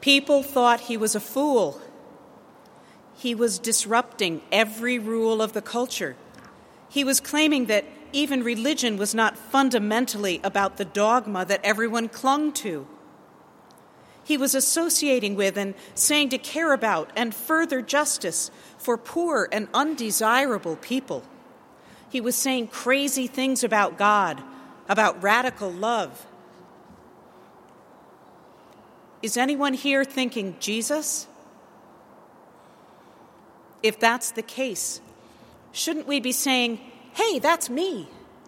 People thought he was a fool. He was disrupting every rule of the culture. He was claiming that even religion was not fundamentally about the dogma that everyone clung to. He was associating with and saying to care about and further justice for poor and undesirable people. He was saying crazy things about God, about radical love. Is anyone here thinking Jesus? If that's the case, shouldn't we be saying, "Hey, that's me"?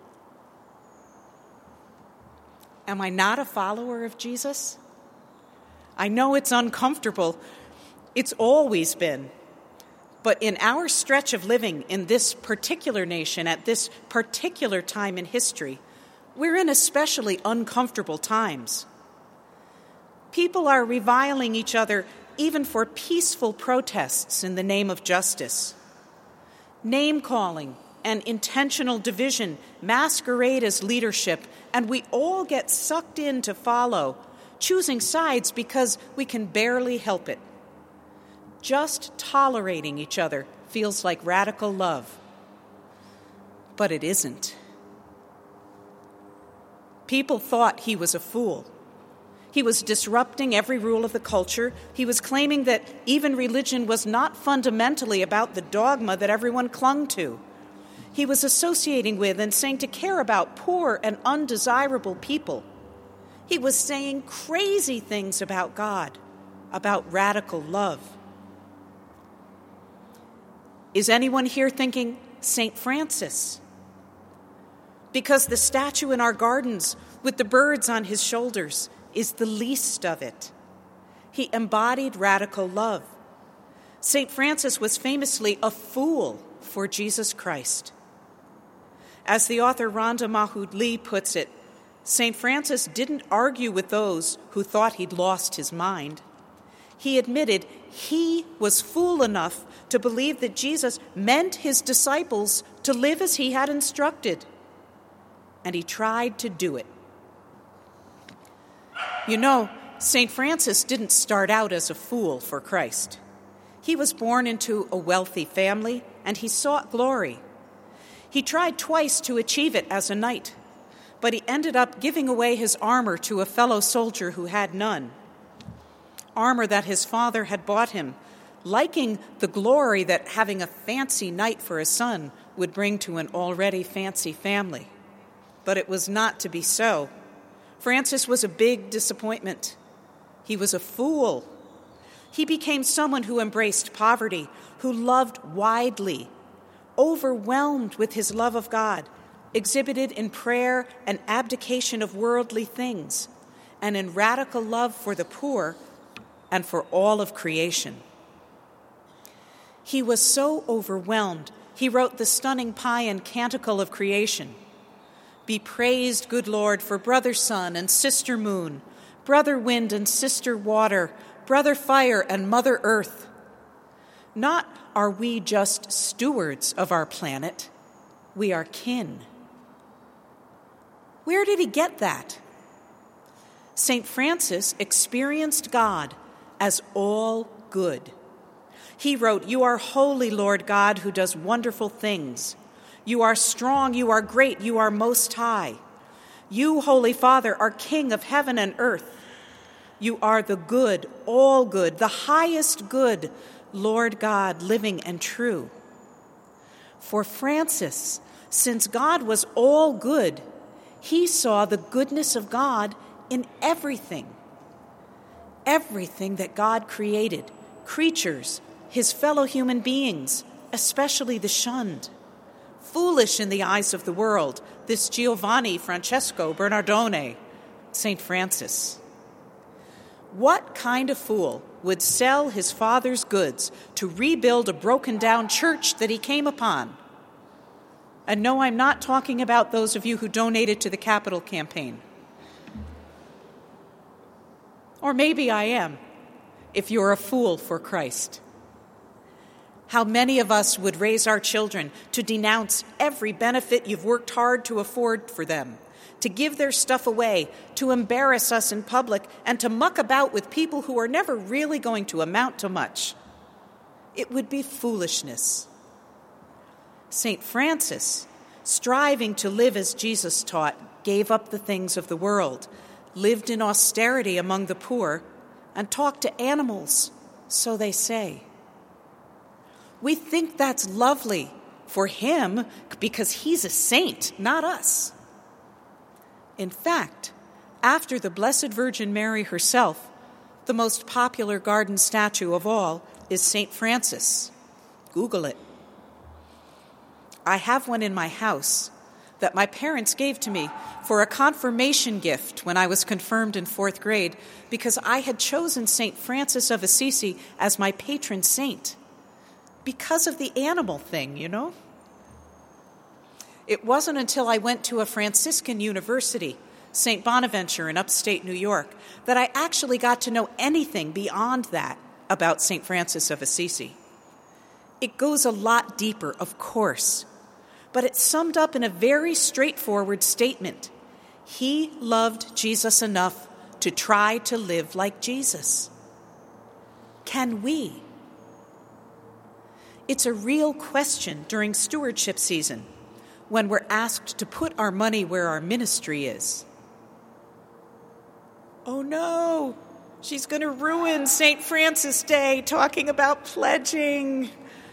Am I not a follower of Jesus? I know it's uncomfortable. It's always been. But in our stretch of living in this particular nation at this particular time in history, we're in especially uncomfortable times. People are reviling each other even for peaceful protests in the name of justice. Name-calling and intentional division masquerade as leadership, and we all get sucked in to follow, choosing sides because we can barely help it. Just tolerating each other feels like radical love. But it isn't. People thought he was a fool. He was disrupting every rule of the culture. He was claiming that even religion was not fundamentally about the dogma that everyone clung to. He was associating with and saying to care about poor and undesirable people. He was saying crazy things about God, about radical love. Is anyone here thinking St. Francis? Because the statue in our gardens with the birds on his shoulders is the least of it. He embodied radical love. St. Francis was famously a fool for Jesus Christ. As the author Rhonda Mahmoud Lee puts it, St. Francis didn't argue with those who thought he'd lost his mind. He admitted he was fool enough to believe that Jesus meant his disciples to live as he had instructed. And he tried to do it. You know, St. Francis didn't start out as a fool for Christ. He was born into a wealthy family, and he sought glory. He tried twice to achieve it as a knight, but he ended up giving away his armor to a fellow soldier who had none. Armor that his father had bought him, liking the glory that having a fancy knight for a son would bring to an already fancy family. But it was not to be so. Francis was a big disappointment. He was a fool. He became someone who embraced poverty, who loved widely, overwhelmed with his love of God, exhibited in prayer and abdication of worldly things, and in radical love for the poor and for all of creation. He was so overwhelmed, he wrote the stunning paean Canticle of Creation. Be praised, good Lord, for brother sun and sister moon, brother wind and sister water, brother fire and mother earth. Not are we just stewards of our planet, we are kin. Where did he get that? St. Francis experienced God as all good. He wrote, "You are holy, Lord God, who does wonderful things. You are strong, you are great, you are most high. You, Holy Father, are King of heaven and earth. You are the good, all good, the highest good, Lord God, living and true." For Francis, since God was all good, he saw the goodness of God in everything. Everything that God created, creatures, his fellow human beings, especially the shunned. Foolish in the eyes of the world, this Giovanni Francesco Bernardone, St. Francis. What kind of fool would sell his father's goods to rebuild a broken-down church that he came upon? And no, I'm not talking about those of you who donated to the Capitol campaign. Or maybe I am, if you're a fool for Christ. How many of us would raise our children to denounce every benefit you've worked hard to afford for them, to give their stuff away, to embarrass us in public, and to muck about with people who are never really going to amount to much. It would be foolishness. St. Francis, striving to live as Jesus taught, gave up the things of the world, lived in austerity among the poor, and talked to animals, so they say. We think that's lovely for him because he's a saint, not us. In fact, after the Blessed Virgin Mary herself, the most popular garden statue of all is St. Francis. Google it. I have one in my house that my parents gave to me for a confirmation gift when I was confirmed in 4th grade because I had chosen St. Francis of Assisi as my patron saint. Because of the animal thing, you know? It wasn't until I went to a Franciscan university, St. Bonaventure in upstate New York, that I actually got to know anything beyond that about St. Francis of Assisi. It goes a lot deeper, of course, but it's summed up in a very straightforward statement. He loved Jesus enough to try to live like Jesus. Can we? It's a real question during stewardship season when we're asked to put our money where our ministry is. Oh no, she's going to ruin St. Francis Day talking about pledging.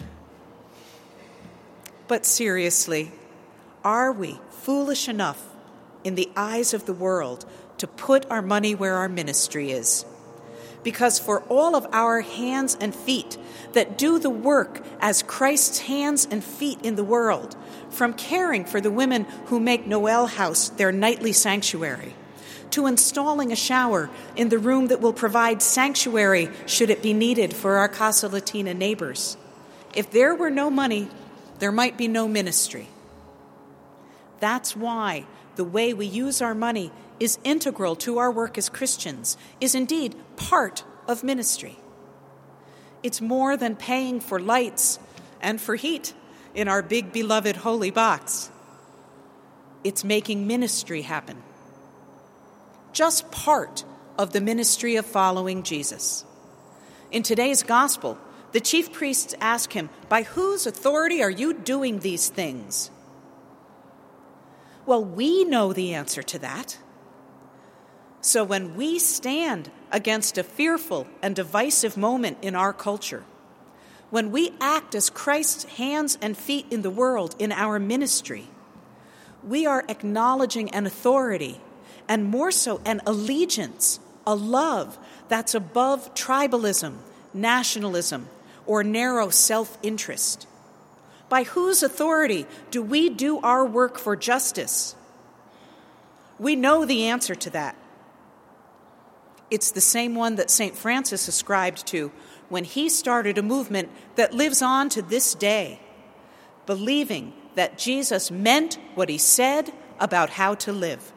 But seriously, are we foolish enough in the eyes of the world to put our money where our ministry is? Because for all of our hands and feet that do the work as Christ's hands and feet in the world, from caring for the women who make Noel House their nightly sanctuary, to installing a shower in the room that will provide sanctuary should it be needed for our Casa Latina neighbors. If there were no money, there might be no ministry. That's why the way we use our money is integral to our work as Christians, is indeed part of ministry. It's more than paying for lights and for heat in our big beloved holy box. It's making ministry happen. Just part of the ministry of following Jesus. In today's gospel, the chief priests ask him, "By whose authority are you doing these things?" Well, we know the answer to that. So when we stand against a fearful and divisive moment in our culture, when we act as Christ's hands and feet in the world in our ministry, we are acknowledging an authority, and more so an allegiance, a love that's above tribalism, nationalism, or narrow self-interest. By whose authority do we do our work for justice? We know the answer to that. It's the same one that St. Francis ascribed to when he started a movement that lives on to this day, believing that Jesus meant what he said about how to live.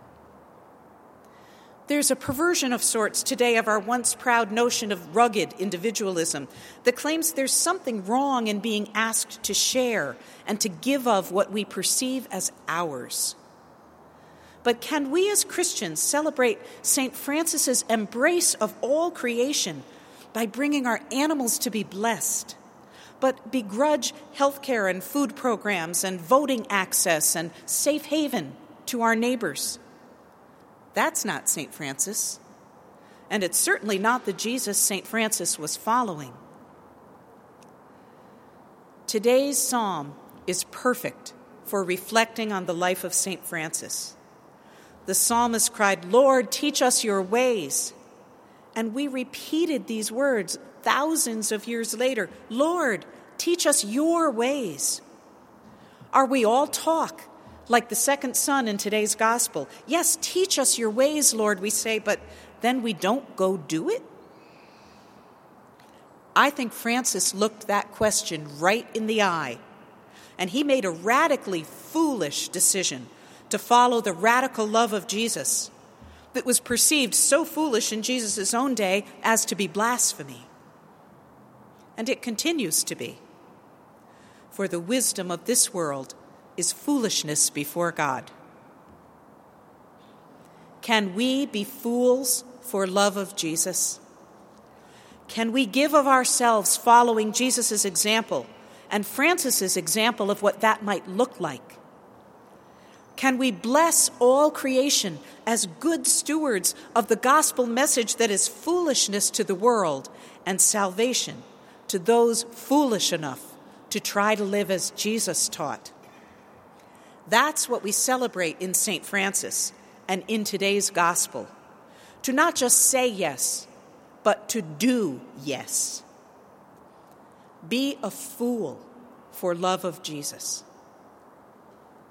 There's a perversion of sorts today of our once proud notion of rugged individualism that claims there's something wrong in being asked to share and to give of what we perceive as ours. But can we as Christians celebrate St. Francis's embrace of all creation by bringing our animals to be blessed, but begrudge healthcare and food programs and voting access and safe haven to our neighbors? That's not St. Francis, and it's certainly not the Jesus St. Francis was following. Today's psalm is perfect for reflecting on the life of St. Francis. The psalmist cried, "Lord, teach us your ways." And we repeated these words thousands of years later. Lord, teach us your ways. Are we all talk like the second son in today's gospel? Yes, teach us your ways, Lord, we say, but then we don't go do it? I think Francis looked that question right in the eye, and he made a radically foolish decision to follow the radical love of Jesus that was perceived so foolish in Jesus' own day as to be blasphemy. And it continues to be. For the wisdom of this world is foolishness before God. Can we be fools for love of Jesus? Can we give of ourselves following Jesus' example and Francis's example of what that might look like? Can we bless all creation as good stewards of the gospel message that is foolishness to the world and salvation to those foolish enough to try to live as Jesus taught? That's what we celebrate in St. Francis and in today's gospel. To not just say yes, but to do yes. Be a fool for love of Jesus.